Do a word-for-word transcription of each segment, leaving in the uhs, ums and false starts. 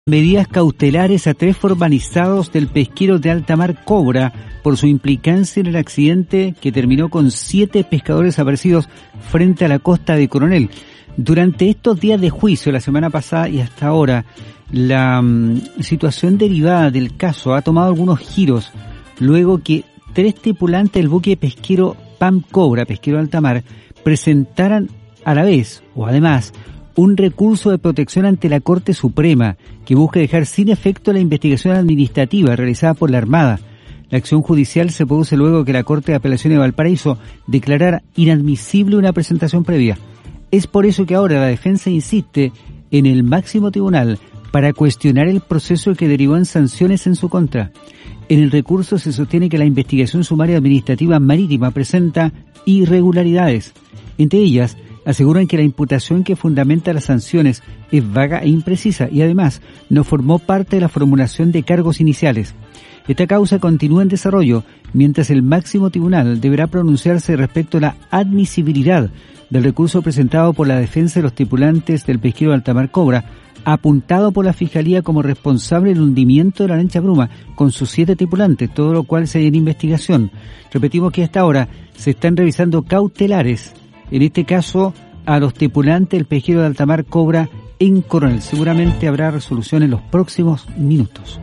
Medidas cautelares a tres formalizados del pesquero de alta mar Cobra por su implicancia en el accidente que terminó con siete pescadores desaparecidos frente a la costa de Coronel. Durante estos días de juicio, la semana pasada y hasta ahora, la um, situación derivada del caso ha tomado algunos giros, luego que tres tripulantes del buque pesquero Pam Cobra, pesquero de alta mar, presentaran a la vez, o además, un recurso de protección ante la Corte Suprema que busca dejar sin efecto la investigación administrativa realizada por la Armada. La acción judicial se produce luego que la Corte de Apelaciones de Valparaíso declarara inadmisible una presentación previa. Es por eso que ahora la defensa insiste en el máximo tribunal para cuestionar el proceso que derivó en sanciones en su contra. En el recurso se sostiene que la investigación sumaria administrativa marítima presenta irregularidades. Entre ellas, aseguran que la imputación que fundamenta las sanciones es vaga e imprecisa y además no formó parte de la formulación de cargos iniciales. Esta causa continúa en desarrollo, mientras el máximo tribunal deberá pronunciarse respecto a la admisibilidad del recurso presentado por la defensa de los tripulantes del pesquero de alta mar Cobra, apuntado por la Fiscalía como responsable del hundimiento de la lancha Bruma con sus siete tripulantes, todo lo cual se halla en investigación. Repetimos que hasta ahora se están revisando cautelares, en este caso a los tripulantes del pesquero de alta mar Cobra en Coronel. Seguramente habrá resolución en los próximos minutos.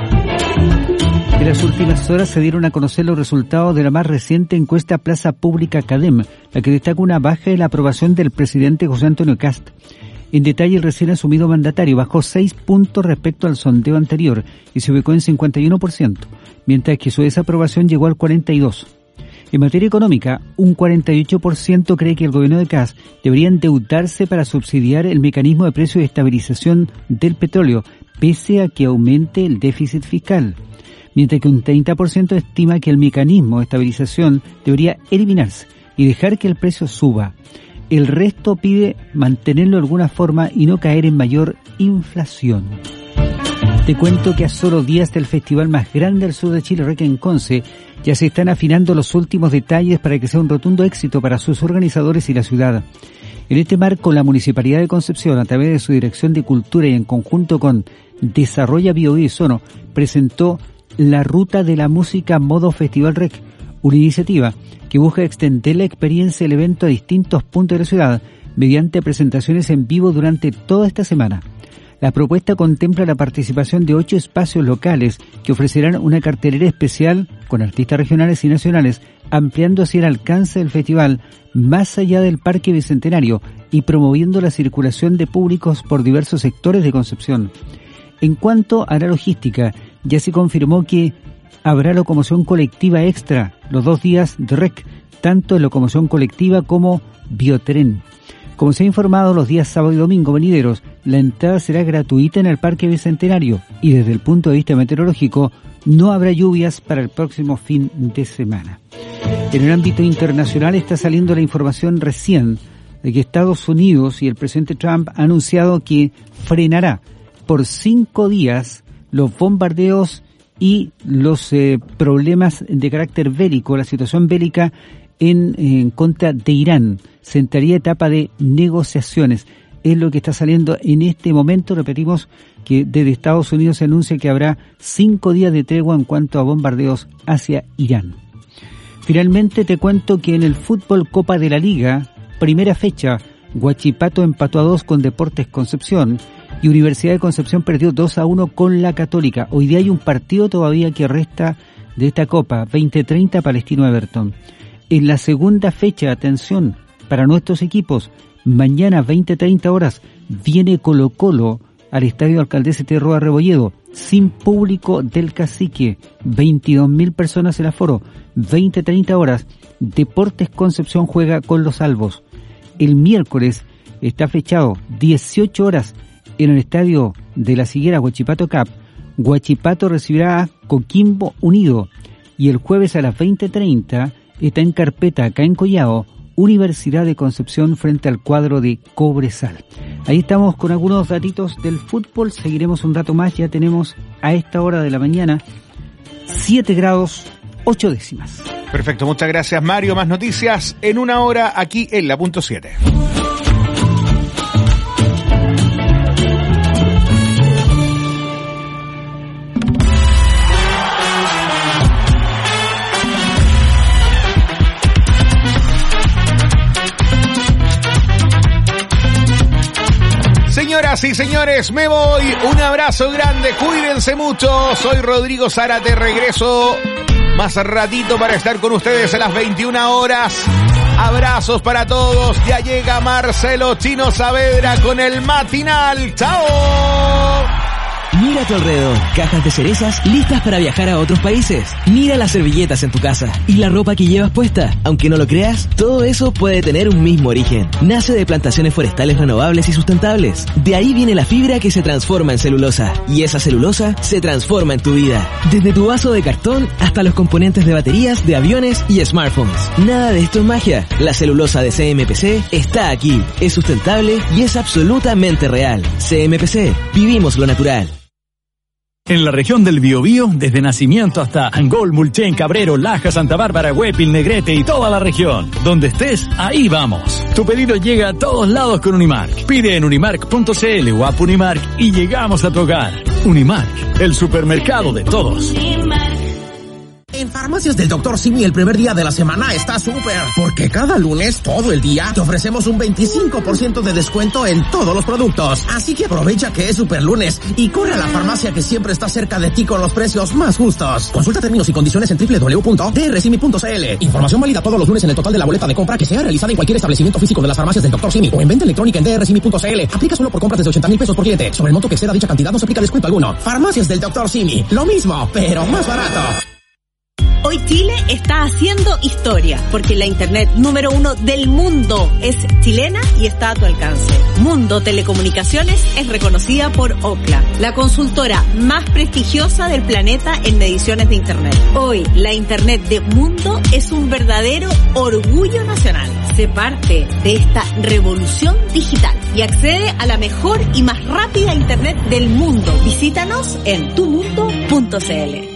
En las últimas horas se dieron a conocer los resultados de la más reciente encuesta Plaza Pública Cadem, la que destaca una baja en la aprobación del presidente José Antonio Kast. En detalle, el recién asumido mandatario bajó seis puntos respecto al sondeo anterior y se ubicó en cincuenta y uno por ciento, mientras que su desaprobación llegó al cuarenta y dos por ciento. En materia económica, un cuarenta y ocho por ciento cree que el gobierno de Kast debería endeudarse para subsidiar el mecanismo de precio de estabilización del petróleo, pese a que aumente el déficit fiscal, mientras que un treinta por ciento estima que el mecanismo de estabilización debería eliminarse y dejar que el precio suba. El resto pide mantenerlo de alguna forma y no caer en mayor inflación. Te cuento que a solo días del festival más grande del sur de Chile, Requiem Conce, ya se están afinando los últimos detalles para que sea un rotundo éxito para sus organizadores y la ciudad. En este marco, la Municipalidad de Concepción, a través de su Dirección de Cultura y en conjunto con Desarrolla Biobío y Sono, presentó la Ruta de la Música Modo Festival Rec, una iniciativa que busca extender la experiencia del evento a distintos puntos de la ciudad mediante presentaciones en vivo durante toda esta semana. La propuesta contempla la participación de ocho espacios locales que ofrecerán una cartelera especial con artistas regionales y nacionales, ampliando así el alcance del festival más allá del Parque Bicentenario y promoviendo la circulación de públicos por diversos sectores de Concepción. En cuanto a la logística, ya se confirmó que habrá locomoción colectiva extra los dos días de Rec, tanto en locomoción colectiva como biotren. Como se ha informado, los días sábado y domingo venideros, la entrada será gratuita en el Parque Bicentenario y desde el punto de vista meteorológico no habrá lluvias para el próximo fin de semana. En el ámbito internacional está saliendo la información recién de que Estados Unidos y el presidente Trump han anunciado que frenará por cinco días los bombardeos y los eh, problemas de carácter bélico, la situación bélica en, en contra de Irán. Se entraría etapa de negociaciones. Es lo que está saliendo en este momento. Repetimos que desde Estados Unidos se anuncia que habrá cinco días de tregua en cuanto a bombardeos hacia Irán. Finalmente te cuento que en el fútbol Copa de la Liga, primera fecha, Huachipato empató a dos con Deportes Concepción y Universidad de Concepción perdió dos a uno con la Católica. Hoy día hay un partido todavía que resta de esta Copa, veinte treinta Palestino Everton. En la segunda fecha, atención, para nuestros equipos, mañana veinte treinta horas viene Colo Colo al Estadio Alcaldesa Terroa Rebolledo, sin público del Cacique, veintidós mil personas el aforo, veinte treinta horas, Deportes Concepción juega con los Albos. El miércoles está fechado dieciocho horas en el Estadio de la Siguera Huachipato Cup, Huachipato recibirá a Coquimbo Unido y el jueves a las veinte treinta está en carpeta acá en Collao, Universidad de Concepción frente al cuadro de Cobresal. Ahí estamos con algunos datitos del fútbol, seguiremos un rato más, ya tenemos a esta hora de la mañana siete grados ocho décimas. Perfecto, muchas gracias Mario, más noticias en una hora aquí en La Punto siete. Señoras y señores, me voy. Un abrazo grande, cuídense mucho. Soy Rodrigo Zárate, regreso más ratito para estar con ustedes a las veintiuna horas. Abrazos para todos. Ya llega Marcelo Chino Saavedra con el matinal. ¡Chao! Mira a tu alrededor, cajas de cerezas listas para viajar a otros países. Mira las servilletas en tu casa y la ropa que llevas puesta. Aunque no lo creas, todo eso puede tener un mismo origen. Nace de plantaciones forestales renovables y sustentables. De ahí viene la fibra que se transforma en celulosa. Y esa celulosa se transforma en tu vida. Desde tu vaso de cartón hasta los componentes de baterías, de aviones y smartphones. Nada de esto es magia. La celulosa de C M P C está aquí. Es sustentable y es absolutamente real. C M P C. Vivimos lo natural. En la región del Biobío, desde Nacimiento hasta Angol, Mulchen, Cabrero, Laja, Santa Bárbara, Huépil, Negrete y toda la región. Donde estés, ahí vamos. Tu pedido llega a todos lados con Unimark. Pide en unimark punto c l o app Unimark y llegamos a tu hogar. Unimark, el supermercado de todos. En Farmacias del doctor Simi el primer día de la semana está súper, porque cada lunes, todo el día, te ofrecemos un veinticinco por ciento de descuento en todos los productos. Así que aprovecha que es super lunes y corre a la farmacia que siempre está cerca de ti con los precios más justos. Consulta términos y condiciones en doble u doble u doble u punto d r simi punto c l. Información válida todos los lunes en el total de la boleta de compra que sea realizada en cualquier establecimiento físico de las Farmacias del doctor Simi o en venta electrónica en d r simi punto c l. Aplica solo por compras desde ochenta mil pesos por cliente. Sobre el monto que exceda dicha cantidad no se aplica descuento alguno. Farmacias del doctor Simi. Lo mismo, pero más barato. Hoy Chile está haciendo historia, porque la internet número uno del mundo es chilena y está a tu alcance. Mundo Telecomunicaciones es reconocida por Ookla, la consultora más prestigiosa del planeta en mediciones de internet. Hoy, la internet de Mundo es un verdadero orgullo nacional. Sé parte de esta revolución digital y accede a la mejor y más rápida internet del mundo. Visítanos en tu mundo punto c l.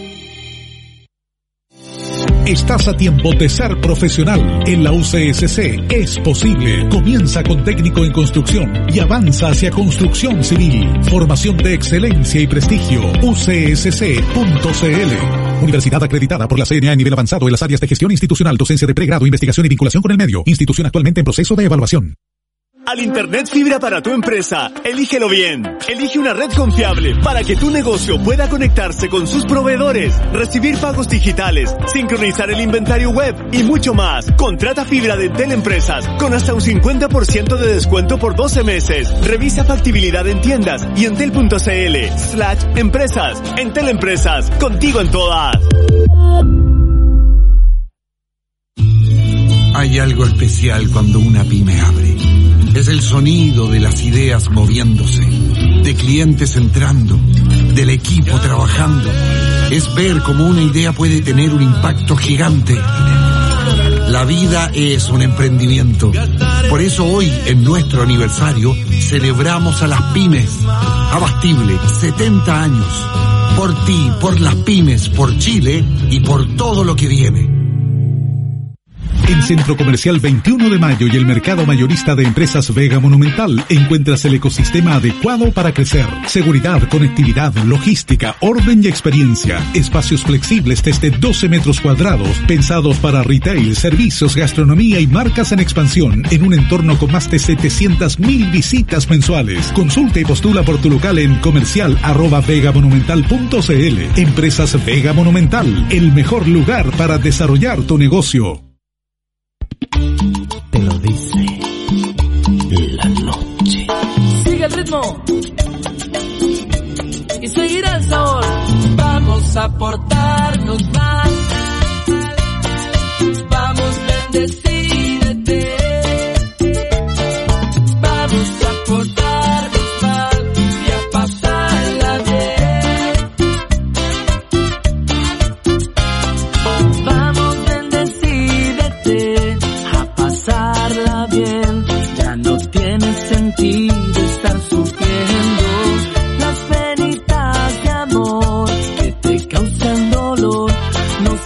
Estás a tiempo de ser profesional. En la U C S C es posible. Comienza con técnico en construcción y avanza hacia construcción civil. Formación de excelencia y prestigio. U C S C punto c l. Universidad acreditada por la C N A a nivel avanzado en las áreas de gestión institucional, docencia de pregrado, investigación y vinculación con el medio. Institución actualmente en proceso de evaluación. Al Internet fibra para tu empresa, elígelo bien. Elige una red confiable para que tu negocio pueda conectarse con sus proveedores, recibir pagos digitales, sincronizar el inventario web y mucho más. Contrata fibra de Entel Empresas con hasta un cincuenta por ciento de descuento por doce meses. Revisa factibilidad en tiendas y entel punto c l slash empresas. Entel Empresas, contigo en todas. Hay algo especial cuando una pyme abre. Es el sonido de las ideas moviéndose, de clientes entrando, del equipo trabajando. Es ver cómo una idea puede tener un impacto gigante. La vida es un emprendimiento. Por eso hoy, en nuestro aniversario, celebramos a las pymes. Abastible, setenta años. Por ti, por las pymes, por Chile y por todo lo que viene. En Centro Comercial veintiuno de Mayo y el Mercado Mayorista de Empresas Vega Monumental encuentras el ecosistema adecuado para crecer. Seguridad, conectividad, logística, orden y experiencia. Espacios flexibles desde doce metros cuadrados, pensados para retail, servicios, gastronomía y marcas en expansión, en un entorno con más de setecientas mil visitas mensuales. Consulta y postula por tu local en comercial arroba vegamonumental punto c l. Empresas Vega Monumental, el mejor lugar para desarrollar tu negocio. Te lo dice la noche. Sigue el ritmo y seguirá el sabor. Vamos a portarnos mal. Vamos, bendecídete. Vamos a portarnos mal y a pasarla bien. Vamos, bendecídete. Pasarla bien, ya no tiene sentido estar sufriendo las penitas de amor que te causan dolor. No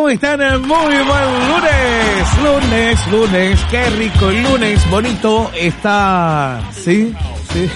¿Cómo están? Muy buen lunes, lunes, lunes, qué rico el lunes, bonito está, ¿sí? Sí.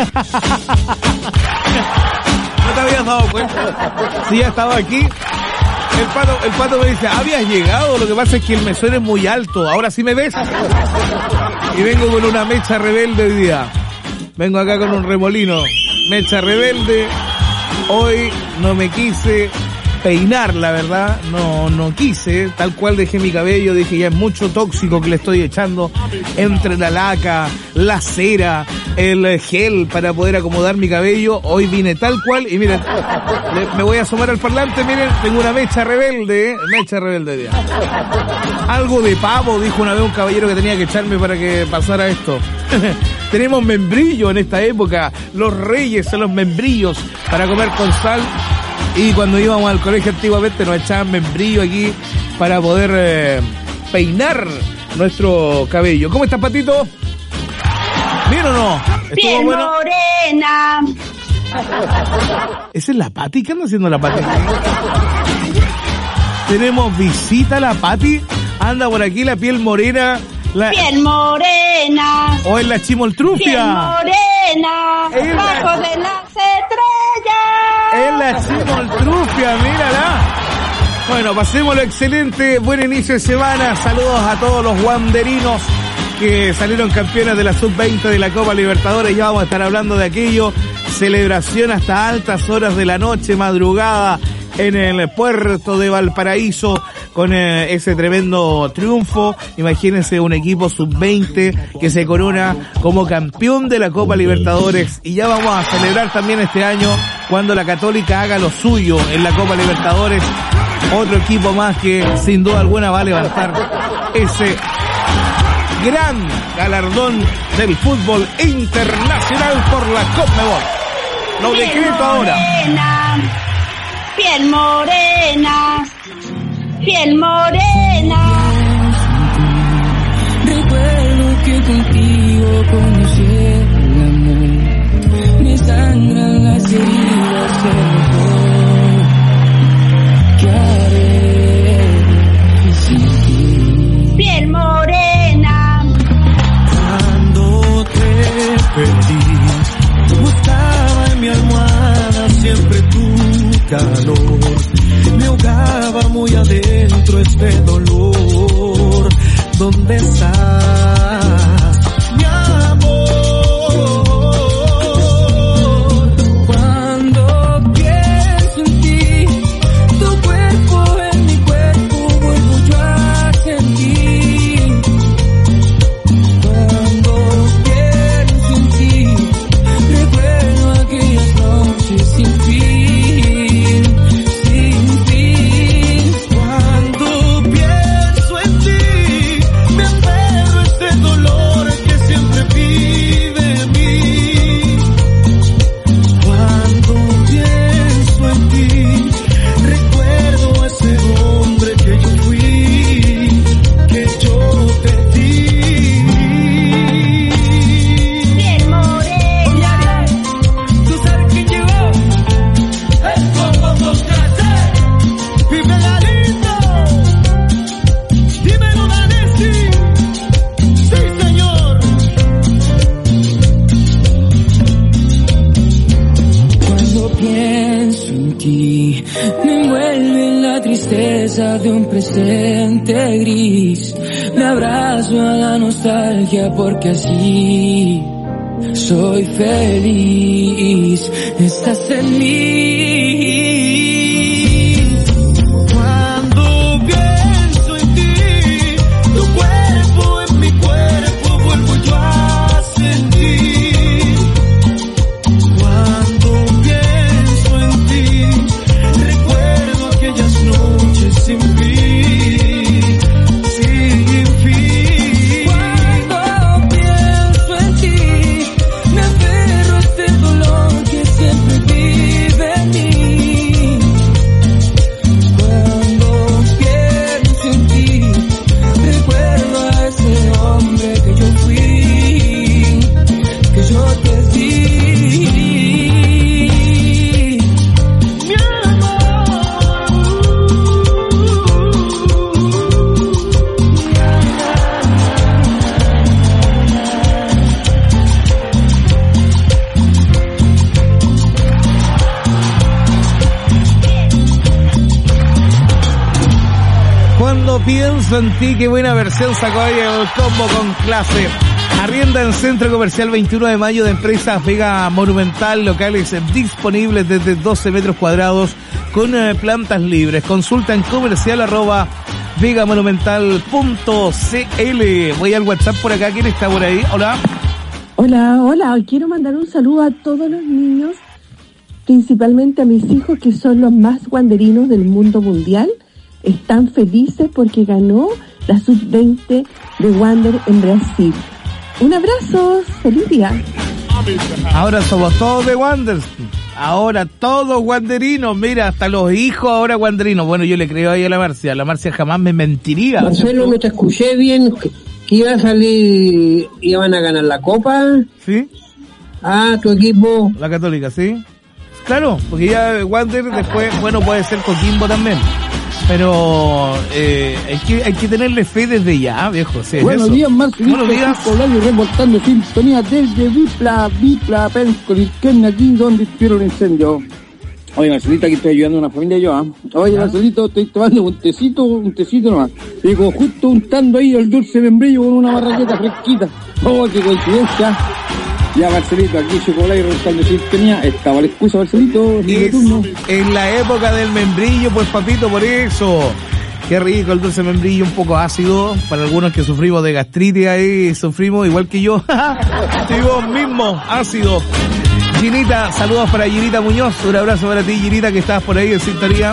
¿No te habías dado cuenta? Sí, ya estaba aquí. El pato, el pato me dice, ¿habías llegado? Lo que pasa es que el mesón es muy alto, ahora sí me ves. Y vengo con una mecha rebelde hoy día. Vengo acá con un remolino, mecha rebelde. Hoy no me quise peinar, la verdad, no no quise, tal cual dejé mi cabello, dije ya es mucho tóxico que le estoy echando entre la laca, la cera, el gel para poder acomodar mi cabello. Hoy vine tal cual y miren, le, me voy a asomar al parlante, miren, tengo una mecha rebelde, ¿eh? Mecha rebelde ya. Algo de pavo, dijo una vez un caballero que tenía que echarme para que pasara esto. Tenemos membrillo en esta época, los reyes son los membrillos para comer con sal. Y cuando íbamos al colegio antiguamente nos echaban membrillo aquí para poder eh, peinar nuestro cabello. ¿Cómo estás, Patito? ¿Bien o no? Bien, bueno? Morena. ¿Esa es la Pati? ¿Qué anda haciendo la Pati? Tenemos visita a la Pati. Anda por aquí la piel morena. La... Piel morena. ¿O es la chimoltrufia? Piel morena. Es bajo la... de las estrellas. Es la chimoltrufia, mírala. Bueno, pasémoslo excelente. Buen inicio de semana. Saludos a todos los wanderinos que salieron campeones de la sub veinte de la Copa Libertadores. Ya vamos a estar hablando de aquello. Celebración hasta altas horas de la noche, madrugada, en el puerto de Valparaíso con eh, ese tremendo triunfo. Imagínense un equipo sub veinte que se corona como campeón de la Copa Libertadores, y ya vamos a celebrar también este año cuando la Católica haga lo suyo en la Copa Libertadores. Otro equipo más que sin duda alguna va a levantar ese gran galardón del fútbol internacional por la Conmebol. Lo decreto ahora. Piel morena, piel morena. Recuerdo que contigo conocí el amor. Me sangran las heridas del dolor. ¿Qué haré sin ti? Piel morena. Cuando te perdí, buscaba en mi almohada siempre tu calor, me ahogaba muy adentro este dolor. ¿Dónde estás, mi amor? Cuando pienso en ti, tu cuerpo en mi cuerpo vuelvo yo a sentir. Cuando pienso en ti, recuerdo aquellas noches sin fin. De un presente gris, me abrazo a la nostalgia porque así soy feliz. Estás en mí. Cuando pienso en ti, tu cuerpo en mi cuerpo vuelvo yo a sentir. Cuando pienso en ti, recuerdo aquellas noches sin fin, sin fin. Cuando pienso en ti, me aferro a este dolor que siempre vive en mí. Pienso en ti, qué buena versión sacó ahí el combo con clase. Arrienda en Centro Comercial veintiuno de mayo de Empresas Vega Monumental, locales disponibles desde doce metros cuadrados con eh, plantas libres. Consulta en comercial arroba vegamonumental punto cl. Voy al WhatsApp por acá, ¿quién está por ahí? Hola. Hola, hola, quiero mandar un saludo a todos los niños, principalmente a mis hijos que son los más guanderinos del mundo mundial. Están felices porque ganó la sub veinte de Wander en Brasil. Un abrazo, feliz día. Ahora somos todos de Wander, ahora todos wanderinos, mira, hasta los hijos ahora wanderinos. Bueno, yo le creo ahí a la Marcia, la Marcia jamás me mentiría. Marcelo, no te escuché bien, que, que iba a salir, iban a ganar la Copa. ¿Sí? Ah, tu equipo. La Católica, ¿sí? Claro, porque ya Wander después, bueno, puede ser Coquimbo también. Pero eh, hay que hay que tenerle fe desde ya, viejo. Sí, Buenos eso. días, Marcelito. Buenos días. Polario reportando sintonía desde Vipla, Vipla, Penskoliken, aquí donde hicieron el incendio. Oye, Marcelito, aquí estoy ayudando a una familia yo, ¿ah? ¿eh? Oye, Marcelito, estoy tomando un tecito, un tecito nomás. Digo, justo untando ahí el dulce membrillo con una barraqueta fresquita. Oh, qué coincidencia. Ya, Marcelito, aquí Chocolate reportando sintonía. Estaba la excusa, Marcelito. Es en la época del membrillo, pues papito, por eso. Qué rico el dulce membrillo, un poco ácido. Para algunos que sufrimos de gastritis ahí, sufrimos igual que yo. Sí, vos mismo, ácido. Ginita, saludos para Ginita Muñoz. Un abrazo para ti, Ginita, que estás por ahí en sintonía.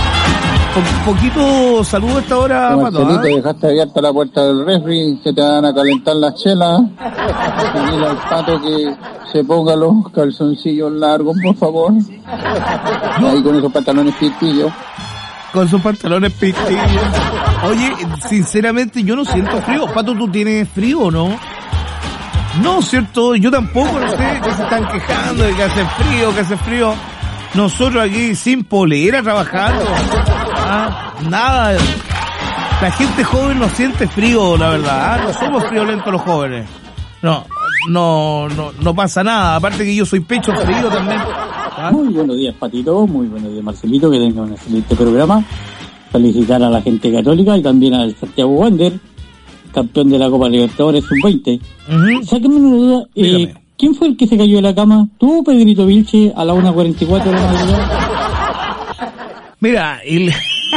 Po poquito saludo a esta hora, Pato. Marcelito, ¿eh? Dejaste abierta la puerta del refri, se te van a calentar las chelas. Dile al Pato que se ponga los calzoncillos largos, por favor. Ahí con esos pantalones pitillos. Con sus pantalones pitillos. Oye, sinceramente yo no siento frío. Pato, ¿tú tienes frío o no? No, ¿cierto? Yo tampoco, no sé, que se están quejando de que hace frío, que hace frío. Nosotros aquí sin polera trabajando. Ah, nada. La gente joven no siente frío, la verdad. Ah, no somos friolentos los jóvenes. No, no, no, no pasa nada. Aparte que yo soy pecho frío también. ¿Ah? Muy buenos días, Patito. Muy buenos días, Marcelito. Que tenga un excelente programa. Felicitar a la gente católica y también al Santiago Wander, campeón de la Copa Libertadores sub veinte. Uh-huh. Sáquenme una duda. Eh, ¿Quién fue el que se cayó de la cama? ¿Tú, Pedrito Vilche, a la una cuarenta y cuatro de la madrugada? Mira, el...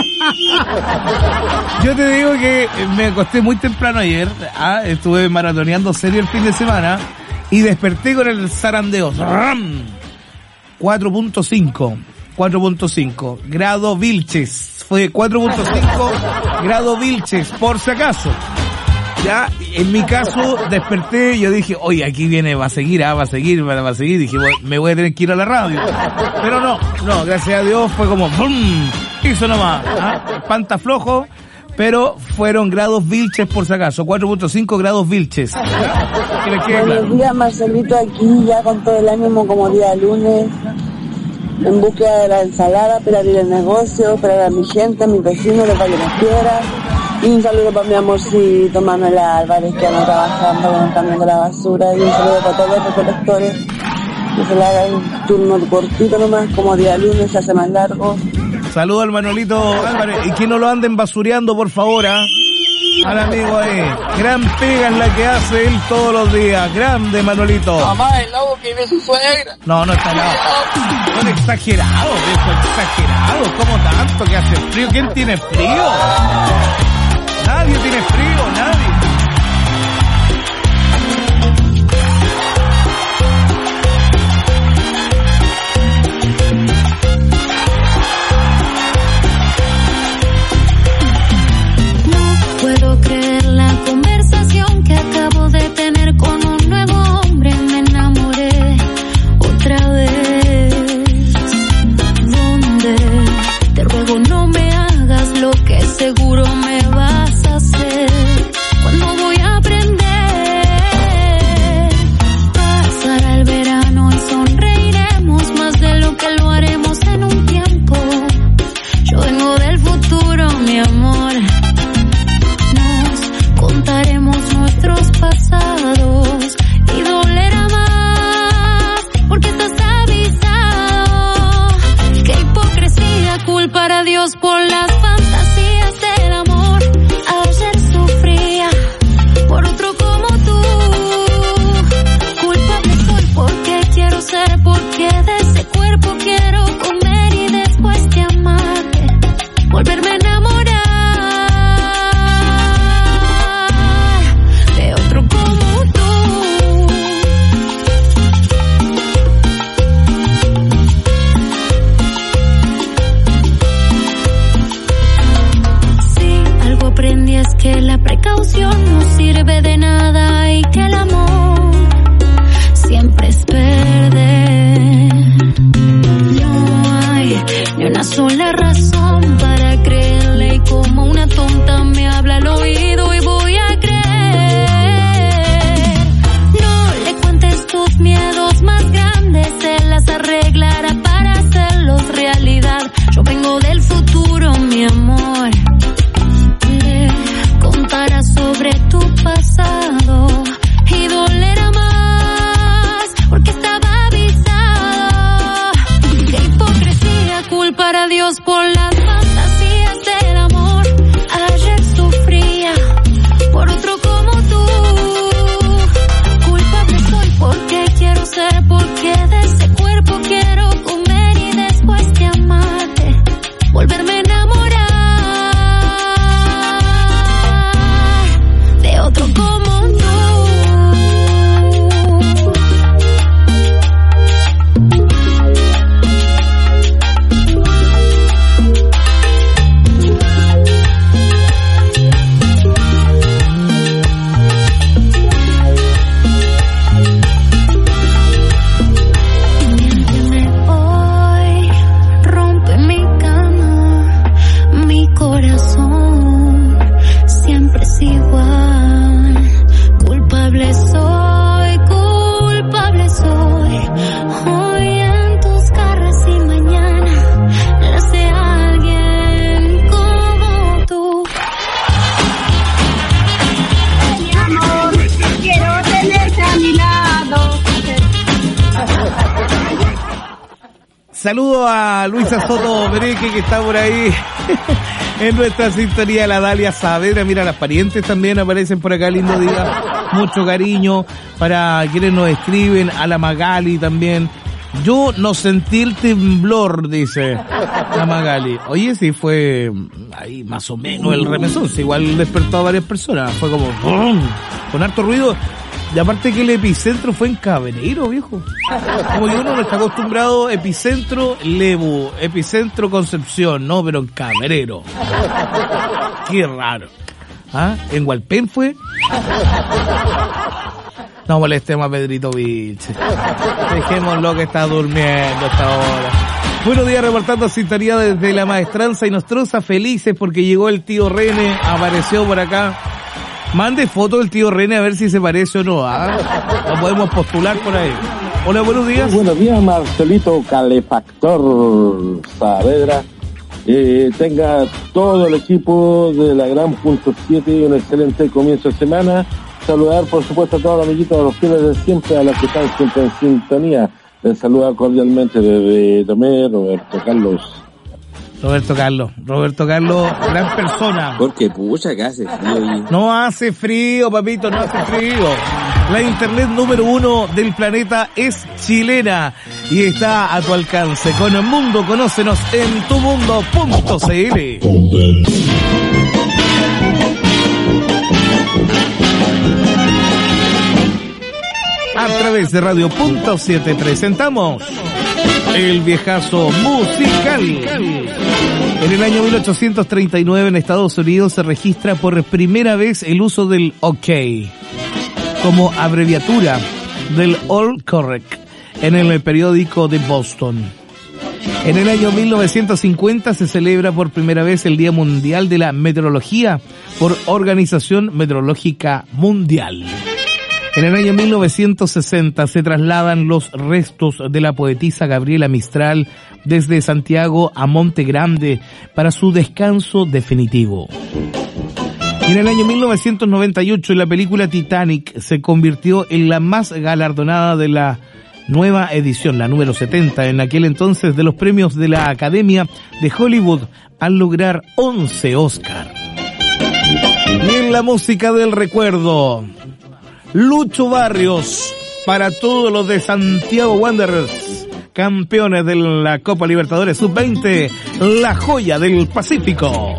yo te digo que me acosté muy temprano ayer. ¿Ah? Estuve maratoneando serio el fin de semana y desperté con el zarandeo. cuatro punto cinco. cuatro punto cinco. Grado Vilches. Fue cuatro punto cinco grado Vilches, por si acaso. Ya, en mi caso, desperté, yo dije, oye, aquí viene, va a seguir, ah, va a seguir, va a seguir, dije, me voy a tener que ir a la radio. Pero no, no, gracias a Dios fue como, ¡bum! Hizo nomás, ¿ah? Panta flojo, pero fueron grados Vilches por si acaso, cuatro punto cinco grados Vilches. ¿Ya? Que les quede claro. Buenos días, Marcelito, aquí ya con todo el ánimo como día lunes, en búsqueda de la ensalada, para abrir el negocio, para dar a mi gente, a mis vecinos de Valle de las Piedras. Y un saludo para mi amorcito Manuel Álvarez, que anda trabajando con el camión de la basura. Y un saludo para todos los recolectores, que se le haga un turno cortito nomás, como día lunes, se hace más largo. Saludo al Manolito Álvarez. Y que no lo anden basureando, por favor, ¿ah? ¿eh? Al amigo ahí. Gran pega es la que hace él todos los días. Grande, Manolito. Mamá, el lado que ve su suegra. No, no está lado. Son exagerados, viejo, exagerados. ¿Cómo tanto que hace frío? ¿Quién tiene frío? Nadie tiene frío, nadie. No puedo creer la conversación que acabo de tener con un nuevo hombre. Me enamoré otra vez. ¿Dónde? Te ruego no me hagas lo que seguro me vas a hacer. ¿Cuándo voy a aprender? Pasará el verano y sonreiremos más de lo que lo haremos en un tiempo. Yo vengo del futuro, mi amor. Nos contaremos nuestros pasados y dolerá más porque estás avisado. Qué hipocresía culpar a Dios por las fantasías del amor. labios por las fantasías del amor. Ayer sufría por otro como tú. Culpable soy porque quiero ser, porque de ese cuerpo quiero comer y después de amarte volverme a enamorar de otro como tú. Saludo a Luisa Soto Mereque, que está por ahí en nuestra sintonía. La Dalia Saavedra, mira, las parientes también aparecen por acá, lindo día. Mucho cariño para quienes nos escriben, a la Magali también. Yo no sentí el temblor, dice la Magali. Oye, sí fue ahí más o menos el remesón, sí, igual despertó a varias personas, fue como ¡brum! Con harto ruido. Y aparte que el epicentro fue en Cabreiro, viejo. Como que uno no está acostumbrado, epicentro Lebu, epicentro Concepción, no, pero en Cabreiro. Qué raro. ¿Ah? ¿En Hualpén fue? No molestemos a Pedrito Vilche. Dejémoslo que está durmiendo hasta ahora. Buenos días, reportando sintonía desde la Maestranza y Nostroza, felices porque llegó el tío René, apareció por acá. Mande foto del tío René a ver si se parece o no, ¿ah? Lo podemos postular por ahí. Hola, buenos días. Muy buenos días, Marcelito Calefactor Saavedra. Eh, tenga todo el equipo de la Gran Punto siete un excelente comienzo de semana. Saludar, por supuesto, a todos los amiguitos, a los fieles de siempre, a los que están siempre en sintonía. Les saluda cordialmente desde Tomé, Roberto Carlos. Roberto Carlos, Roberto Carlos, gran persona. Porque pucha, que hace frío. Y... No hace frío, papito, no hace frío. La internet número uno del planeta es chilena y está a tu alcance. Con el mundo, conócenos en tu mundo punto c l. A través de Radio Punto siete presentamos El Viejazo Musical. En el año mil ochocientos treinta y nueve en Estados Unidos se registra por primera vez el uso del OK como abreviatura del All Correct en el periódico de Boston. En el año mil novecientos cincuenta se celebra por primera vez el Día Mundial de la Meteorología por Organización Meteorológica Mundial. En el año mil novecientos sesenta se trasladan los restos de la poetisa Gabriela Mistral desde Santiago a Monte Grande para su descanso definitivo. Y en el año mil novecientos noventa y ocho la película Titanic se convirtió en la más galardonada de la nueva edición, la número setenta, en aquel entonces, de los premios de la Academia de Hollywood, al lograr once Oscar. Y en la música del recuerdo, Lucho Barrios, para todos los de Santiago Wanderers, campeones de la Copa Libertadores sub veinte, la joya del Pacífico.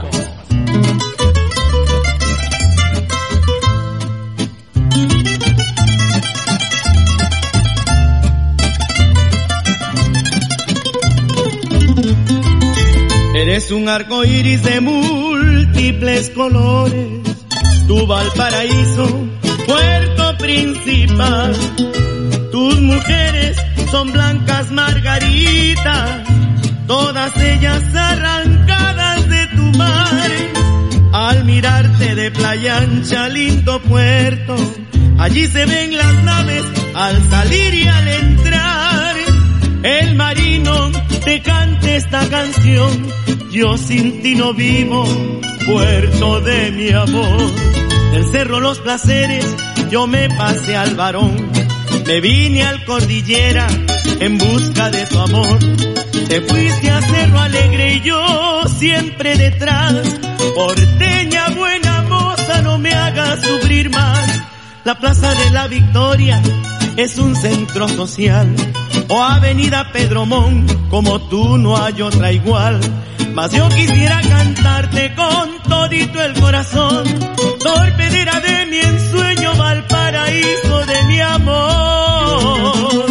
Eres un arco iris de múltiples colores, tu Valparaíso, puerto principal. Tus mujeres son blancas margaritas, todas ellas arrancadas de tu mar. Al mirarte de playa ancha, lindo puerto, allí se ven las naves al salir y al entrar. El marino te canta esta canción, yo sin ti no vivo, puerto de mi amor. Del cerro Los Placeres yo me pasé al Barón, me vine al Cordillera en busca de tu amor. Te fuiste a Cerro Alegre y yo siempre detrás. Porteña buena moza, no me hagas sufrir más. La Plaza de la Victoria es un centro social, o Avenida Pedro Montt, como tú no hay otra igual. Mas yo quisiera cantarte con todito el corazón, torpedera de mi ensueño, Valparaíso de mi amor.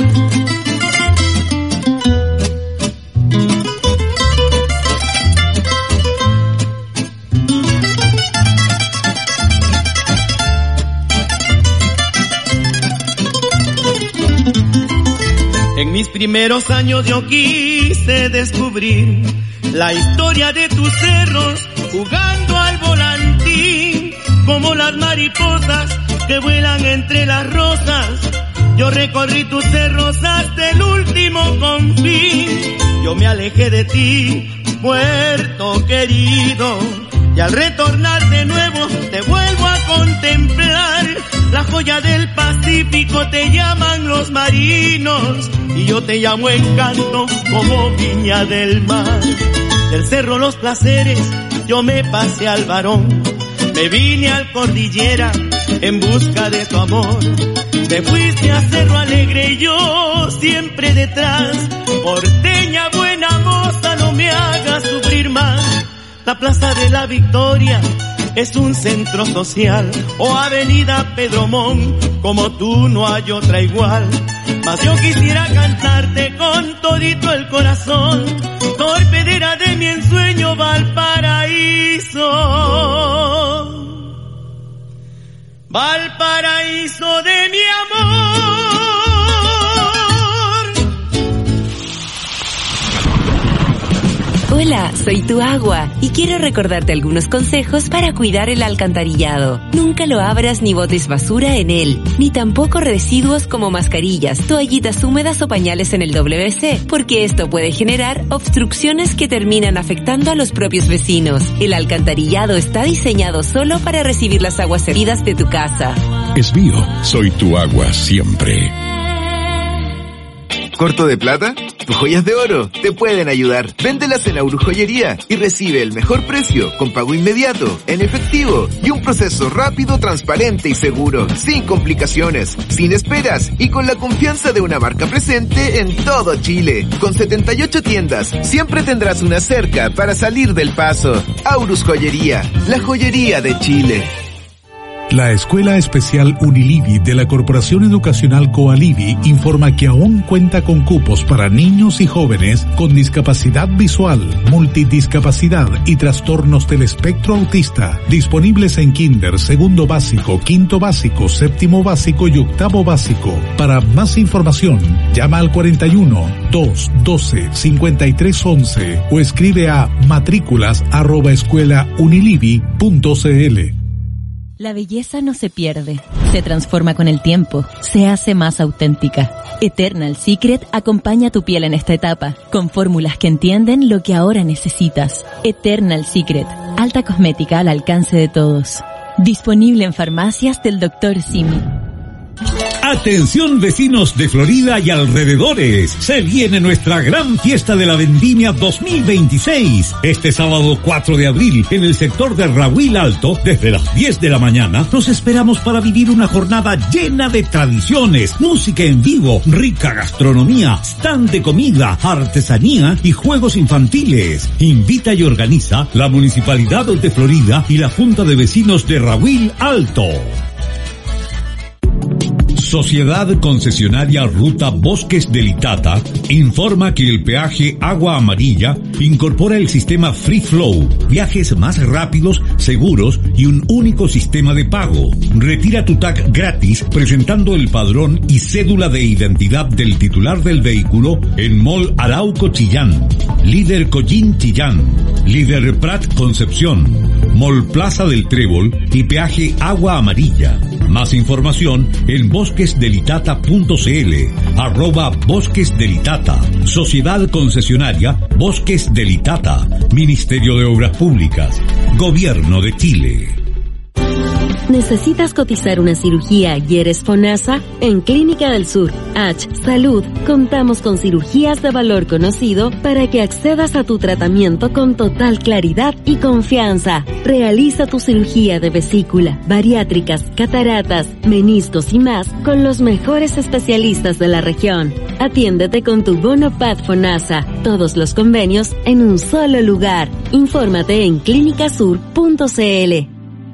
En mis primeros años yo quise descubrir la historia de tus cerros, jugando al volantín, como las mariposas que vuelan entre las rosas. Yo recorrí tus cerros hasta el último confín. Yo me alejé de ti, puerto querido, y al retornar de nuevo te vuelvo a contemplar. La joya del Pacífico te llaman los marinos, y yo te llamo Encanto, como Viña del Mar. Del Cerro Los Placeres yo me pasé al Barón, me vine al Cordillera en busca de tu amor. Te fuiste a Cerro Alegre y yo siempre detrás. Porteña buena moza, no me hagas sufrir más. La Plaza de la Victoria es un centro social, o Avenida Pedro Montt, como tú no hay otra igual. Mas yo quisiera cantarte con todito el corazón, torpedera de mi ensueño, Valparaíso, Valparaíso de mi amor. Hola, soy tu agua y quiero recordarte algunos consejos para cuidar el alcantarillado. Nunca lo abras ni botes basura en él, ni tampoco residuos como mascarillas, toallitas húmedas o pañales en el W C, porque esto puede generar obstrucciones que terminan afectando a los propios vecinos. El alcantarillado está diseñado solo para recibir las aguas servidas de tu casa. Es mío, soy tu agua siempre. ¿Corto de plata? Tus joyas de oro te pueden ayudar. Véndelas en Aurus Joyería y recibe el mejor precio con pago inmediato, en efectivo y un proceso rápido, transparente y seguro, sin complicaciones, sin esperas y con la confianza de una marca presente en todo Chile. Con setenta y ocho tiendas, siempre tendrás una cerca para salir del paso. Aurus Joyería, la joyería de Chile. La Escuela Especial Unilivi de la Corporación Educacional Coalivi informa que aún cuenta con cupos para niños y jóvenes con discapacidad visual, multidiscapacidad y trastornos del espectro autista, disponibles en kinder, segundo básico, quinto básico, séptimo básico y octavo básico. Para más información, llama al cuarenta y uno, dos, doce, cincuenta y tres once o escribe a matrículas arroba escuela unilivi punto cl. La belleza no se pierde, se transforma con el tiempo, se hace más auténtica. Eternal Secret acompaña tu piel en esta etapa, con fórmulas que entienden lo que ahora necesitas. Eternal Secret, alta cosmética al alcance de todos. Disponible en farmacias del doctor Simi. Atención vecinos de Florida y alrededores, se viene nuestra gran fiesta de la vendimia dos mil veintiséis. Este sábado cuatro de abril, en el sector de Rahuil Alto, desde las diez de la mañana, nos esperamos para vivir una jornada llena de tradiciones, música en vivo, rica gastronomía, stand de comida, artesanía y juegos infantiles. Invita y organiza la Municipalidad de Florida y la Junta de Vecinos de Rahuil Alto. Sociedad Concesionaria Ruta Bosques del Itata informa que el peaje Agua Amarilla incorpora el sistema Free Flow, viajes más rápidos, seguros y un único sistema de pago. Retira tu tag gratis presentando el padrón y cédula de identidad del titular del vehículo en Mall Arauco Chillán, Líder Collín Chillán, Líder Prat Concepción, Mall Plaza del Trébol y peaje Agua Amarilla. Más información en bosquesdelitata punto cl, arroba Bosques del Itata, Sociedad Concesionaria Bosques del Itata, Ministerio de Obras Públicas, Gobierno de Chile. ¿Necesitas cotizar una cirugía y eres FONASA? En Clínica del Sur, H Salud, contamos con cirugías de valor conocido para que accedas a tu tratamiento con total claridad y confianza. Realiza tu cirugía de vesícula, bariátricas, cataratas, meniscos y más con los mejores especialistas de la región. Atiéndete con tu bono P A D FONASA. Todos los convenios en un solo lugar. Infórmate en clínica sur punto c l.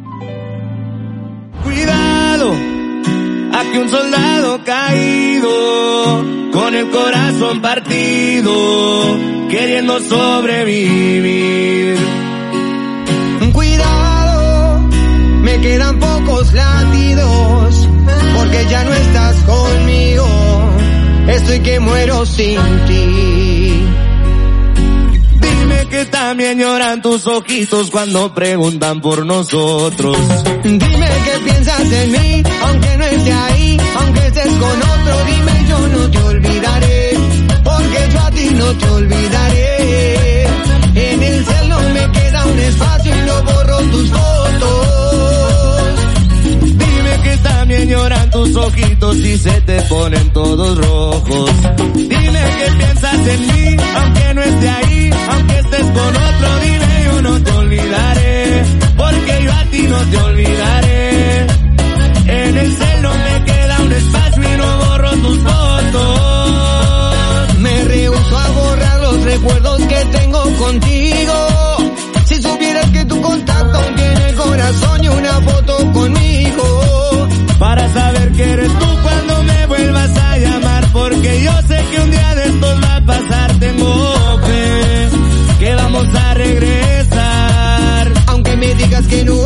Cuidado, aquí un soldado caído, con el corazón partido, queriendo sobrevivir. Cuidado, me quedan pocos latidos, porque ya no estás conmigo, estoy que muero sin ti. Dime que también lloran tus ojitos cuando preguntan por nosotros. Dime que piensas en mí, aunque no esté ahí, aunque estés con otro, dime yo no te olvidaré, porque yo a ti no te olvidaré. En el cel no me queda un espacio y no borro tus fotos. Dime que también lloran tus ojitos y se te ponen todos rojos. Dime que piensas en mí, aunque no esté ahí, aunque estés con otro, dime yo no te olvidaré, porque yo a ti no te olvidaré. En el cel no me queda un espacio y no borro tus fotos. Me rehúso a borrar los recuerdos que tengo contigo. Si supieras que tu contacto tiene el corazón y una foto conmigo, para saber que eres tú cuando me vuelvas a llamar, porque yo sé que un día de estos va a pasar. Tengo fe que vamos a regresar, aunque me digas que no,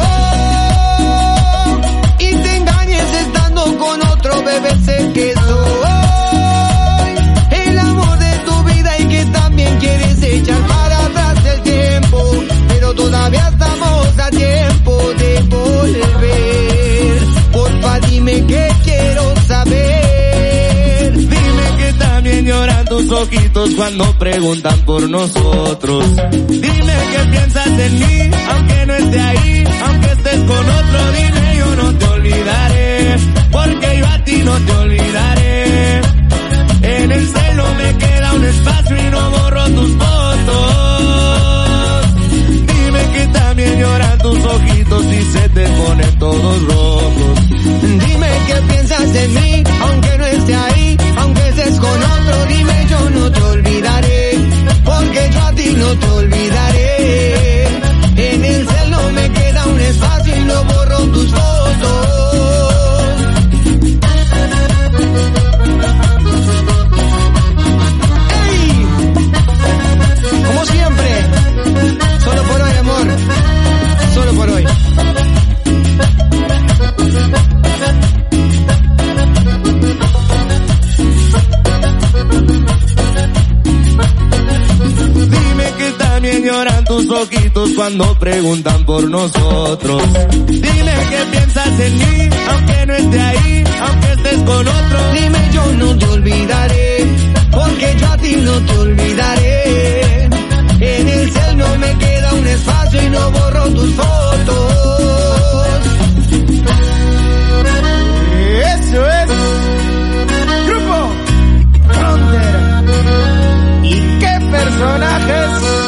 y te engañes estando con otro, bebé, sé que soy el amor de tu vida y que también quieres echar para atrás el tiempo, pero todavía estamos a tiempo de volver. Porfa, dime que quiero saber. Dime que también lloran tus ojitos cuando preguntan por nosotros. Dime que piensas en mí, aunque no esté ahí, aunque estés con otro, dime yo no te olvidaré, porque yo a ti no te olvidaré. En el cel no me queda un espacio y no borro tus fotos. Dime que también lloran tus ojitos y se te ponen todos rojos. Dime que piensas en mí, aunque no esté ahí, aunque estés con otro, dime yo no te olvidaré, porque yo a ti no te olvidaré. En el cel no me queda un espacio y no borro tus fotos. ¡Ey! Como siempre, solo por hoy, amor, solo por hoy. También lloran tus ojitos cuando preguntan por nosotros. Dime que piensas en mí, aunque no esté ahí, aunque estés con otro, dime yo no te olvidaré, porque yo a ti no te olvidaré. En el cel no me queda un espacio y no borro tus fotos. Eso es Grupo Frontera. ¿Y qué personajes?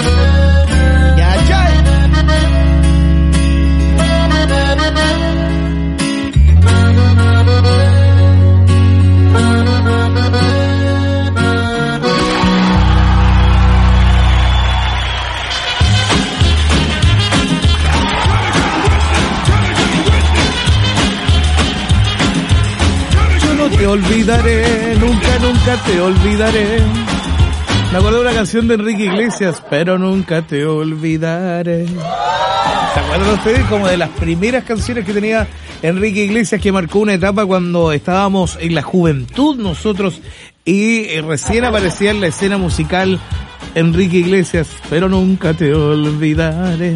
Te olvidaré, nunca, nunca te olvidaré. Me acuerdo de una canción de Enrique Iglesias, pero nunca te olvidaré. ¿Se acuerdan ustedes como de las primeras canciones que tenía Enrique Iglesias, que marcó una etapa cuando estábamos en la juventud nosotros y recién aparecía en la escena musical Enrique Iglesias, pero nunca te olvidaré?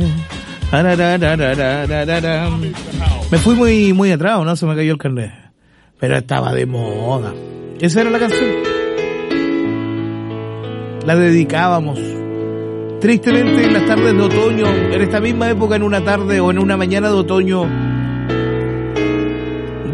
Me fui muy, muy atrás, ¿no? Se me cayó el carnet. Pero estaba de moda. Esa era la canción. La dedicábamos. Tristemente en las tardes de otoño, en esta misma época, en una tarde o en una mañana de otoño,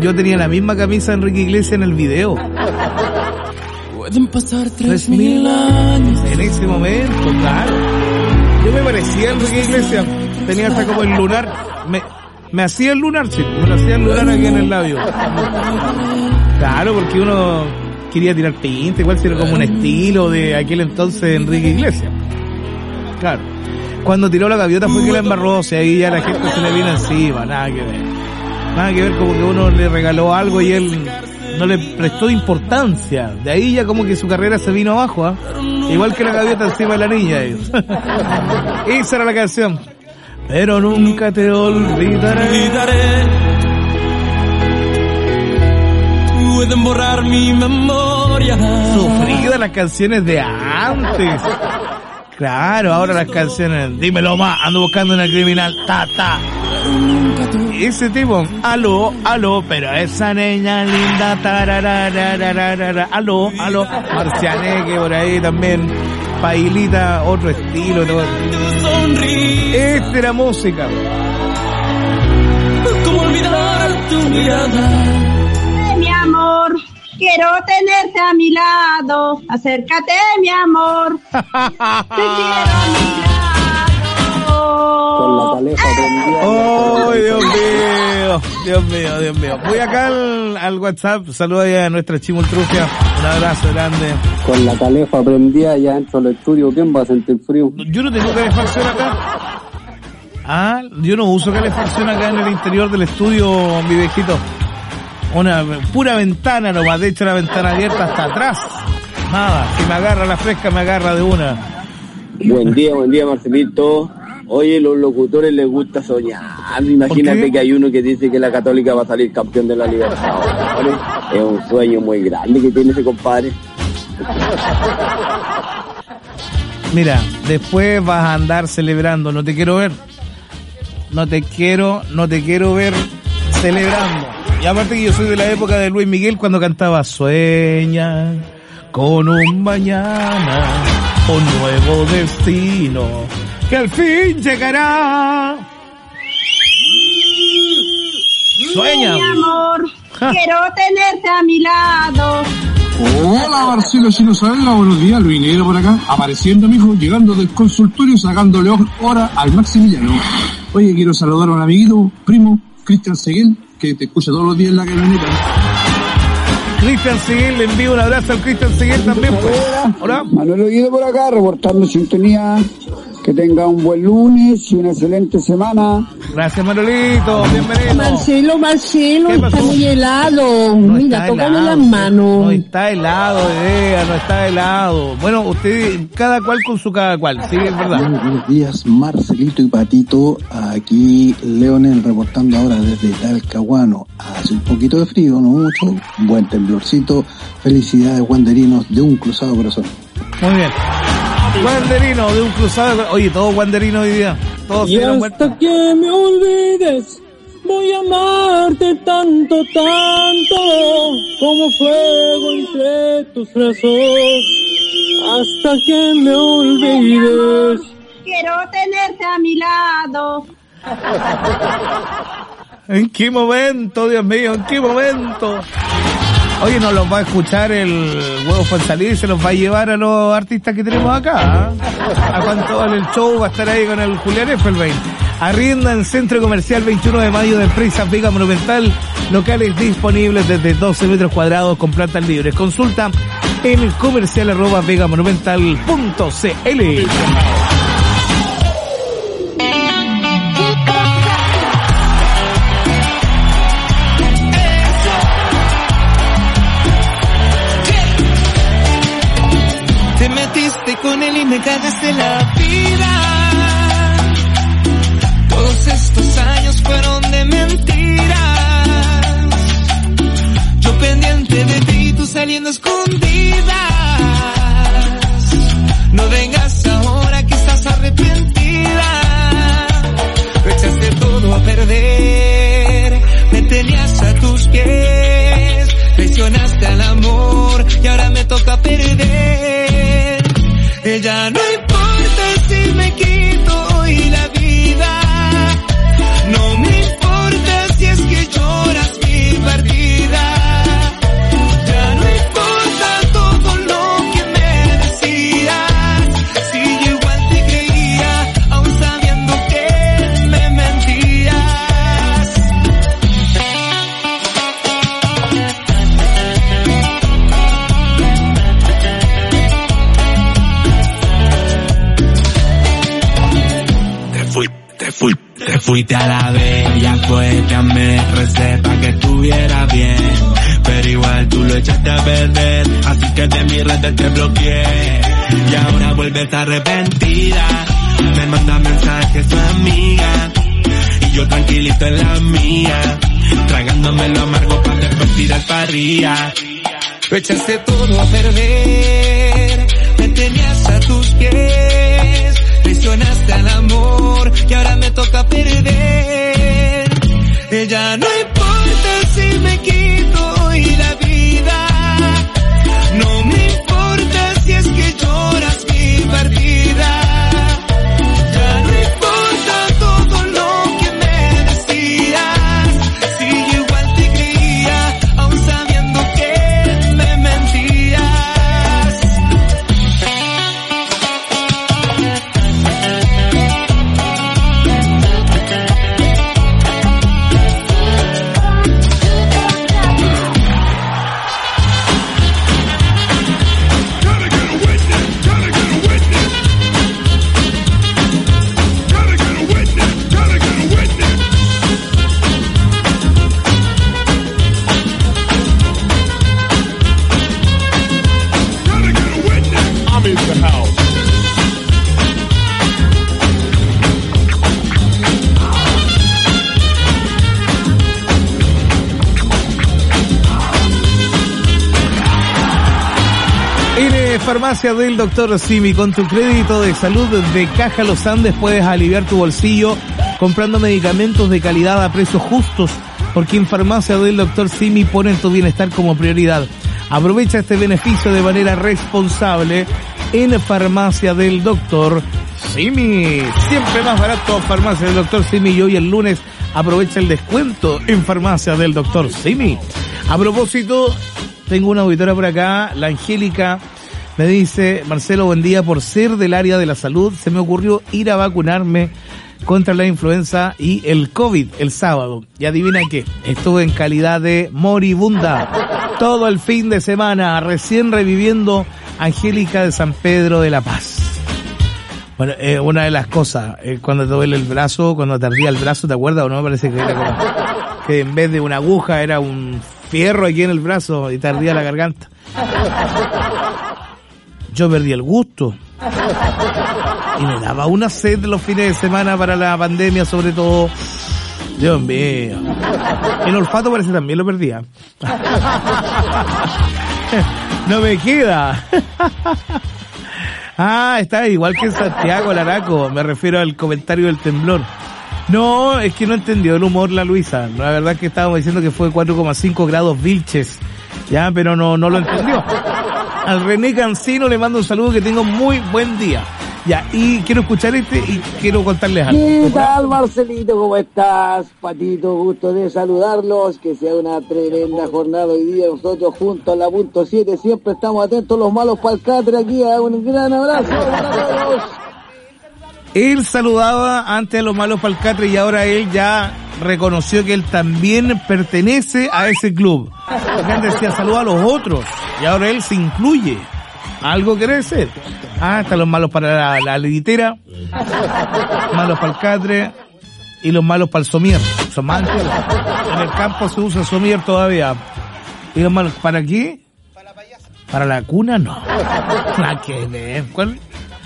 yo tenía la misma camisa de Enrique Iglesias en el video. Pueden pasar tres mil años. En ese momento, claro. Yo me parecía a Enrique Iglesias. Tenía hasta como el lunar. Me, me hacía el lunar, sí. Me lo hacía el lunar aquí en el labio. Claro, porque uno quería tirar pinta. Igual si era como un estilo de aquel entonces de Enrique Iglesias. Claro. Cuando tiró la gaviota fue que la embarró. O sea, ahí ya la gente se le vino encima. Nada que ver. Nada que ver, como que uno le regaló algo y él no le prestó importancia. De ahí ya como que su carrera se vino abajo, ¿eh? Igual que la gaviota encima de la niña. Esa era la canción. Pero nunca te olvidaré. olvidaré. Pueden borrar mi memoria. Sufrida las canciones de antes. Claro, ahora las canciones. Dímelo más, ando buscando en el criminal. Ta, ta. Ese tipo, aló, aló, pero esa niña linda, tarararararara, aló, aló, Marcianeque por ahí también, Pailita, otro estilo, todo. Esta era música. ¿Cómo olvidar tu mirada? Mi amor, quiero tenerte a mi lado, acércate mi amor, te quiero a mi lado. Con la calefa prendida. ¡Oh, Dios mío! Dios mío, Dios mío. Voy acá al, al WhatsApp, saluda a nuestra chimultrufia, un abrazo grande. Con la calefa prendida ya dentro del estudio, ¿quién va a sentir frío? Yo no tengo calefacción acá. Ah, yo no uso calefacción acá en el interior del estudio, mi viejito. Una pura ventana nomás, de hecho la ventana abierta hasta atrás. Nada, si me agarra la fresca me agarra de una. Buen día, buen día, Marcelito. Oye, los locutores les gusta soñar. Imagínate que hay uno que dice que la Católica va a salir campeón de la Libertadores. Es un sueño muy grande que tiene ese compadre. Mira, después vas a andar celebrando. No te quiero ver. No te quiero, no te quiero ver celebrando. Y aparte que yo soy de la época de Luis Miguel cuando cantaba Sueña con un mañana, un nuevo destino que al fin llegará. Sueña. Mi amor, quiero tenerte a mi lado. Hola Marcelo Chino Saavedra, buenos días, Luis Negro por acá, apareciendo mijo, llegando del consultorio, sacándole hora al Maximiliano. Oye, quiero saludar a un amiguito, primo, Cristian Seguel, que te escucha todos los días en la camioneta. Cristian Seguel, le envío un abrazo al Cristian Seguel también. Pues. Hola. Manuel Guido por acá, reportando sintonía. Que tenga un buen lunes y una excelente semana. Gracias, Manolito. Bienvenido. Marcelo, Marcelo, está muy helado. No Mira, tócame las No manos. está helado, idea, no está helado. Bueno, usted, cada cual con su cada cual, sí, es verdad. Muy buenos días, Marcelito y Patito. Aquí Leonel reportando ahora desde Talcahuano. Hace un poquito de frío, no mucho. Buen temblorcito. Felicidades, guanderinos de un cruzado corazón. Muy bien. Guanderino de un cruzado. Oye, todos guanderinos hoy día. Todos Y se dieron hasta vuelta. que me olvides, voy a amarte tanto, tanto, como fuego entre tus brazos. Hasta que me olvides. Quiero tenerte a mi lado. ¿En qué momento, Dios mío? ¿En qué momento? Oye, nos los va a escuchar el Huevo Fonsalí y se los va a llevar a los artistas que tenemos acá. ¿eh? A cuánto vale el show, va a estar ahí con el Julián Effelbein. Arrienda en Centro Comercial veintiuno de mayo de Empresas Vega Monumental. Locales disponibles desde doce metros cuadrados con plantas libres. Consulta en el comercial arroba vegamonumental punto cl. Te metiste con él y me cagaste la vida. Todos estos años fueron de mentiras. Yo pendiente de ti, tú saliendo escondidas. No vengas ahora que estás arrepentida. Lo echaste todo a perder. Me tenías a tus pies. Traicionaste al amor y ahora me toca perder. Ya no importa si me quito hoy la vida. No me importa si es que lloras mi partida. fuiste a la bella, pues te amé, recé pa' que estuviera bien, pero igual tú lo echaste a perder, así que de mi red te bloqueé, y ahora vuelves arrepentida, me manda mensajes su amiga, y yo tranquilito en la mía, tragándome lo amargo pa' después tirar parrilla. Lo echaste todo a perder, me tenías a tus pies, traicionaste al amor y ahora me toca perder. Ella no importa si me quito hoy la vida, no me importa si es que lloras mi partida. Ya no importa todo lo que me decías, si yo igual te creía, aún sabiendo que me mentías. Farmacia del doctor Simi, con tu crédito de salud de Caja Los Andes puedes aliviar tu bolsillo comprando medicamentos de calidad a precios justos, porque en Farmacia del doctor Simi ponen tu bienestar como prioridad. Aprovecha este beneficio de manera responsable en Farmacia del doctor Simi. Siempre más barato Farmacia del doctor Simi, y hoy el lunes aprovecha el descuento en Farmacia del doctor Simi. A propósito, tengo una auditora por acá, la Angélica. Me dice: Marcelo, buen día, por ser del área de la salud, se me ocurrió ir a vacunarme contra la influenza y el COVID el sábado. Y adivina qué, estuve en calidad de moribunda todo el fin de semana, recién reviviendo. Angélica de San Pedro de la Paz. Bueno, eh, una de las cosas, eh, cuando te duele el brazo, cuando te ardía el brazo, ¿te acuerdas o no? Me parece que era como que en vez de una aguja era un fierro aquí en el brazo y te ardía la garganta. Yo perdí el gusto. Y me daba una sed los fines de semana para la pandemia, sobre todo. Dios mío. El olfato parece que también lo perdía. No me queda. Ah, está igual que en Santiago, Laraco. Me refiero al comentario del temblor. No, es que no entendió el humor la Luisa. La verdad es que estábamos diciendo que fue cuatro coma cinco grados Vilches. Ya, pero no, no lo entendió. Al René Cancino le mando un saludo, que tengo muy buen día. Ya, y quiero escuchar este y quiero contarles algo. ¿Qué tal, Marcelito? ¿Cómo estás? Patito, gusto de saludarlos. Que sea una tremenda jornada hoy día. Nosotros juntos a la punto siete siempre estamos atentos, los malos palcatre aquí. Un gran abrazo para todos. Él saludaba antes a los malos palcatres y ahora él ya reconoció que él también pertenece a ese club. Porque antes decía saluda a los otros y ahora él se incluye. Algo quiere decir. Ah, están los malos para la, la liditera, malos para el catre y los malos para el somier. Son más antiguos. En el campo se usa somier todavía. ¿Y los malos para qué? Para la payasa. Para la cuna no. ¿La que ver? ¿Cuál?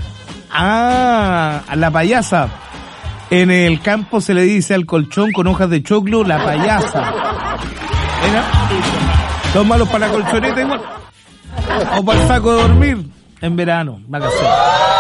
Ah, a la payasa. En el campo se le dice al colchón con hojas de choclo la payasa. ¿Era? Los malos para la colchoneta igual. O para el saco de dormir en verano, vacaciones.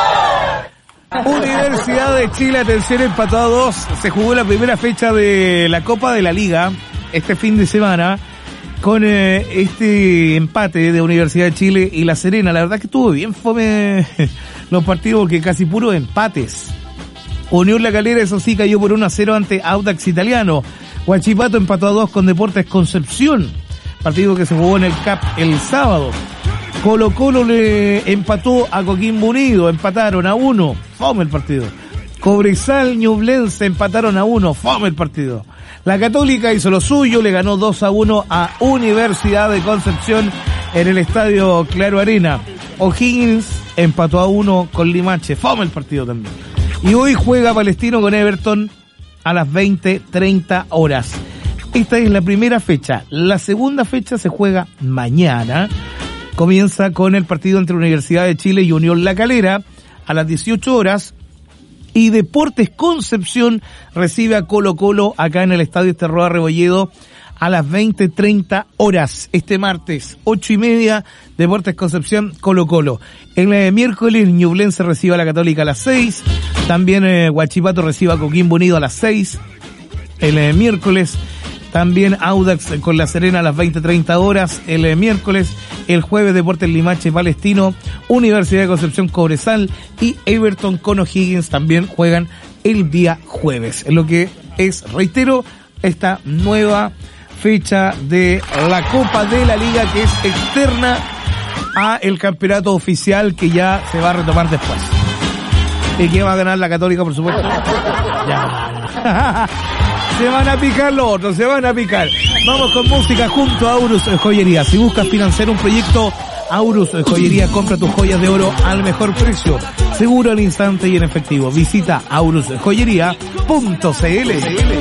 Universidad de Chile, atención, empató a dos. Se jugó la primera fecha de la Copa de la Liga este fin de semana con eh, este empate de Universidad de Chile y La Serena. La verdad que estuvo bien fome los partidos, porque casi puros empates. Unión La Calera, eso sí, cayó por uno a cero ante Audax Italiano. Huachipato empató a dos con Deportes Concepción, partido que se jugó en el C A P el sábado. Colo Colo le empató a Coquimbo Unido, empataron a uno, fome el partido. Cobresal, Ñublense empataron a uno, fome el partido. La Católica hizo lo suyo, le ganó dos a uno a Universidad de Concepción en el estadio Claro Arena. O'Higgins empató a uno con Limache, fome el partido también. Y hoy juega Palestino con Everton a las veinte treinta horas. Esta es la primera fecha. La segunda fecha se juega mañana. Comienza con el partido entre Universidad de Chile y Unión La Calera a las dieciocho horas. Y Deportes Concepción recibe a Colo Colo acá en el Estadio Esterroa Rebolledo a las veinte treinta horas. Este martes, ocho y media, Deportes Concepción, Colo Colo. El eh, miércoles, Ñublense recibe a la Católica a las seis. También eh, Huachipato recibe a Coquimbo Unido a las seis. El eh, miércoles, también Audax con La Serena a las veinte treinta horas. El eh, miércoles, el jueves, Deportes Limache Palestino, Universidad de Concepción Cobresal y Everton con O'Higgins también juegan el día jueves. En lo que es, reitero, esta nueva fecha de la Copa de la Liga, que es externa a el campeonato oficial que ya se va a retomar después. ¿Y quién va a ganar? La Católica, por supuesto. Ya. Se van a picar los otros, se van a picar. Vamos con música junto a Aurus Joyería. Si buscas financiar un proyecto, Aurus Joyería, compra tus joyas de oro al mejor precio, seguro al instante y en efectivo. Visita aurus joyería punto c l.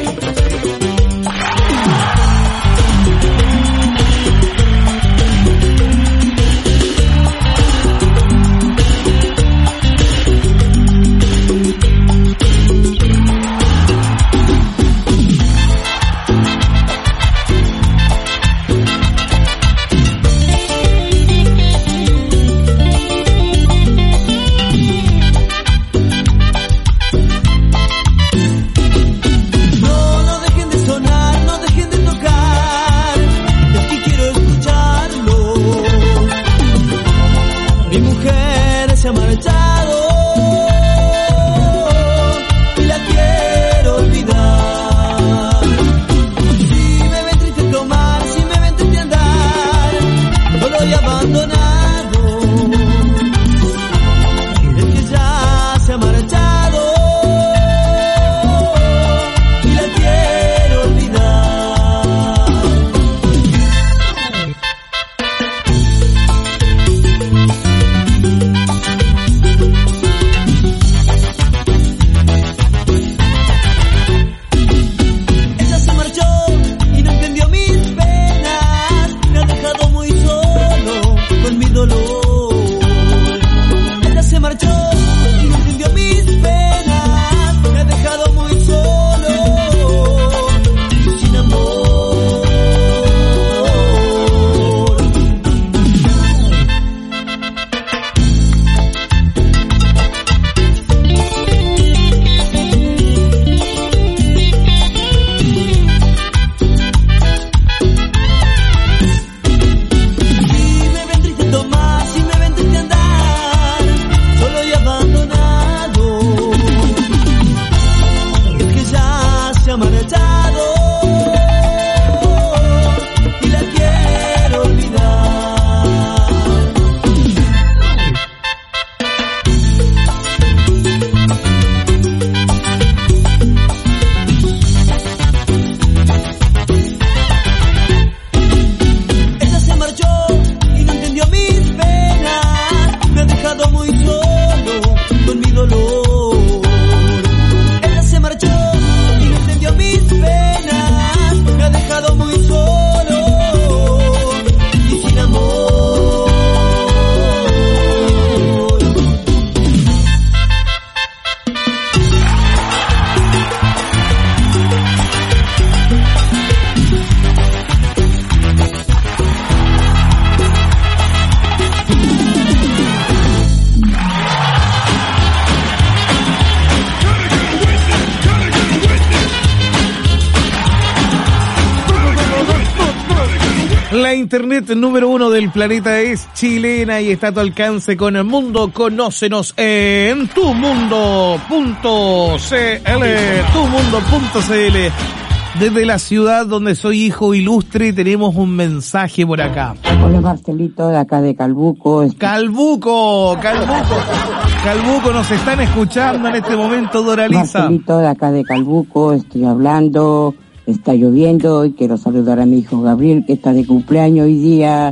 La internet número uno del planeta es chilena y está a tu alcance con el mundo. Conócenos en tu mundo punto c l, tu mundo punto c l. Desde la ciudad donde soy hijo ilustre tenemos un mensaje por acá. Hola Marcelito, de acá de Calbuco. Calbuco, Calbuco, Calbuco, nos están escuchando en este momento, Doralisa. Marcelito, de acá de Calbuco, estoy hablando, está lloviendo y quiero saludar a mi hijo Gabriel, que está de cumpleaños hoy día.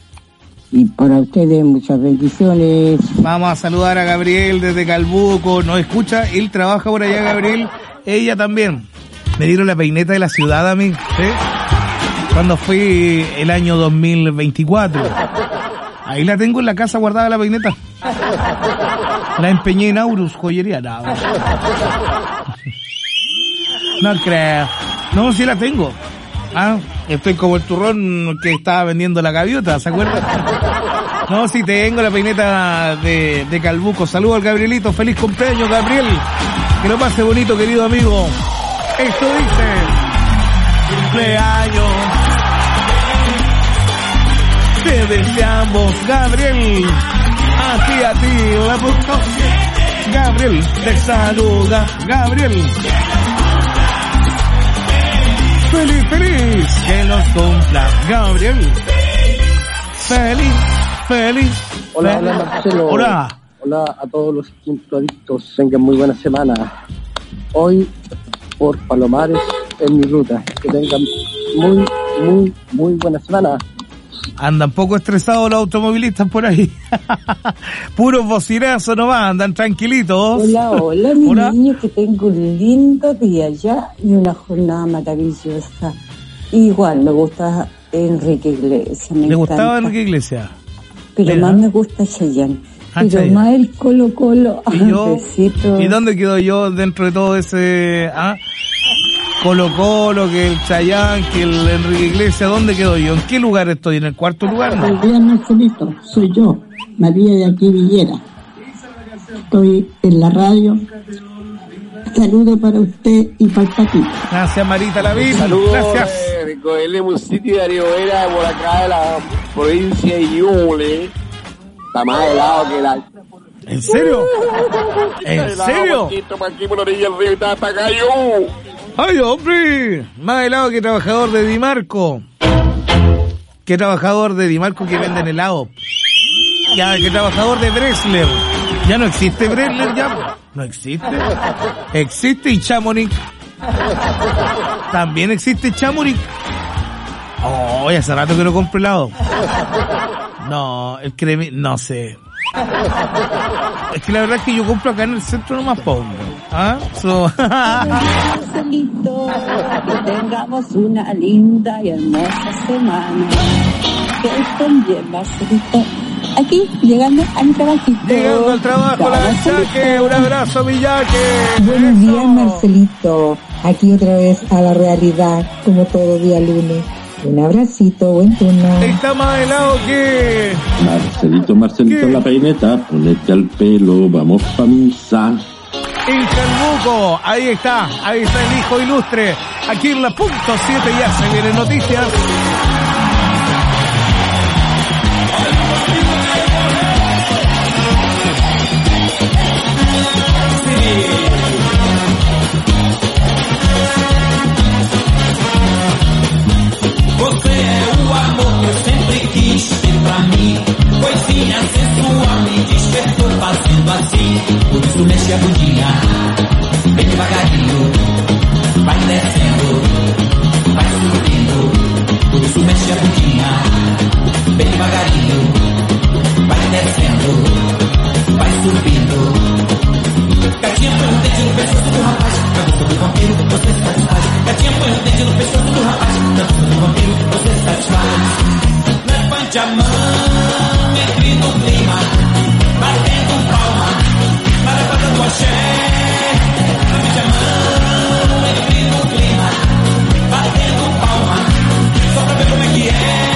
Y para ustedes muchas bendiciones. Vamos a saludar a Gabriel desde Calbuco, nos escucha, él trabaja por allá, Gabriel, ella también. Me dieron la peineta de la ciudad a mí, ¿sí? Cuando fui el año dos mil veinticuatro. Ahí la tengo en la casa guardada la peineta. La empeñé en Aurus, joyería. No, no creo. No, sí la tengo. Ah, estoy como el turrón que estaba vendiendo la gaviota, ¿se acuerdan? No, sí tengo la peineta de, de Calbuco. Saludos al Gabrielito. Feliz cumpleaños, Gabriel. Que lo pase bonito, querido amigo. Esto dice... Cumpleaños. Te deseamos, Gabriel. A ti, a ti, la puta. Gabriel, te saluda, Gabriel. Feliz, feliz, que los cumpla, Gabriel. Feliz, feliz. Hola, hola, Marcelo. Hola. Hola a todos los quinto adictos. Tengan muy buena semana. Hoy, por Palomares, en mi ruta. Que tengan muy, muy, muy buena semana. Andan poco estresados los automovilistas por ahí. Puros bocinazos nomás, andan tranquilitos. Hola, hola, mi hola. niño, que tengo un lindo día ya y una jornada maravillosa. Igual me gusta Enrique Iglesias. Me ¿Le gustaba encanta. Enrique Iglesias? Pero Mira. más me gusta Chayanne. Ah, Pero Chayanne. más el Colo Colo. ¿Y yo? Besito. ¿Y dónde quedo yo dentro de todo ese... ah? Colo Colo, que el Chayanne, que el Enrique Iglesias, ¿dónde quedo yo? ¿En qué lugar estoy? ¿En el cuarto lugar? No. Buenos días, Marcelito. Soy yo, María de aquí Villera. Estoy en la radio. Saludo para usted y para el Patito. Gracias, Marita Lavín. Saludos, Gracias. eh, Coelemos City de Ariovera, por acá de la provincia de Ñuble. Está más helado que la... ¿En serio? ¿En serio? Para aquí por la orilla del río y está hasta acá yo. ¡Ay, hombre! Más helado que trabajador de Dimarco. ¿Qué trabajador de Dimarco que venden helado? Ya, que trabajador de Bresler. Ya no existe Bresler, ya. No existe. Existe y Chamonix. También existe Chamonix. Oh, hace rato que no compro helado. No, el creme, no sé. Es que la verdad es que yo compro acá en el centro nomás pobre. ¿Ah? So... Marcelito, que tengamos una linda y hermosa semana. Que estén bien, Marcelito. Aquí, llegando a mi trabajito. Llegando al trabajo, la Yaque. Un abrazo, mi Yaque. Buenos días, Marcelito. Aquí otra vez a la realidad, como todo día lunes. Un abracito, buen turno. Está más helado que... Marcelito, Marcelito, ¿qué? La peineta, ponete al pelo, vamos pa' misa. El Calbuco, ahí está, ahí está el hijo ilustre. Aquí en la punto siete ya se vienen noticias. Você é o amor que eu sempre quis ter pra mim. Coisinha sensual me despertou fazendo assim. Por isso mexe a bundinha, bem devagarinho. Vai descendo, vai subindo. Por isso mexe a bundinha, bem devagarinho. Vai descendo, vai subindo. Gatinha põe um dente no pescoço do rapaz. Na boca do vampiro você satisfaz. Gatinha põe um dente no pescoço do rapaz. Na boca do vampiro você satisfaz. Levante a mão, entre no clima, batendo palma, na levada do axé. Levante a mão, entre no clima, batendo palma, só pra ver como é que é.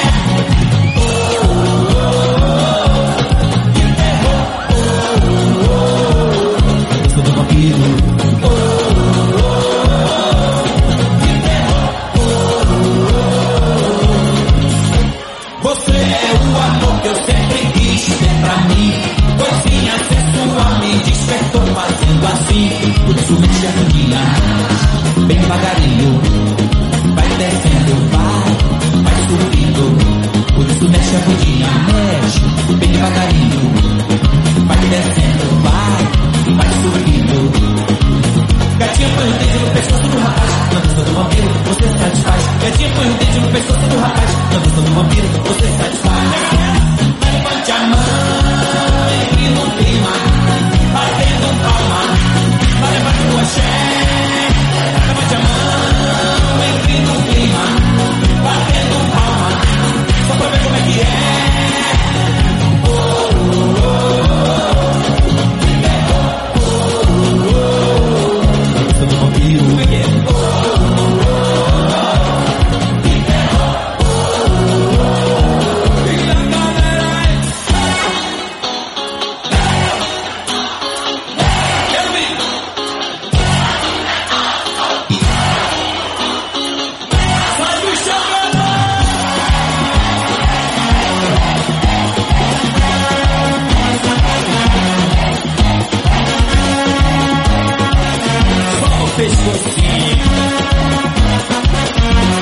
Você é o amor que eu sempre quis ter pra mim. Coisinha sensual me despertou fazendo assim. Por isso mexe a bundinha, bem devagarinho. Vai descendo, vai, vai subindo. Por isso mexe a bundinha, mexe, bem devagarinho. Vai descendo, vai, vai subindo. Gatinha põe o dedo no pescoço do rapaz. Na vista do vampiro você satisfaz. Gatinha põe o dedo no pescoço do rapaz. Na vista do vampiro você satisfaz. Levante a mão, entre no clima, batendo palma, na levada do axé. Levante a mão. es posible.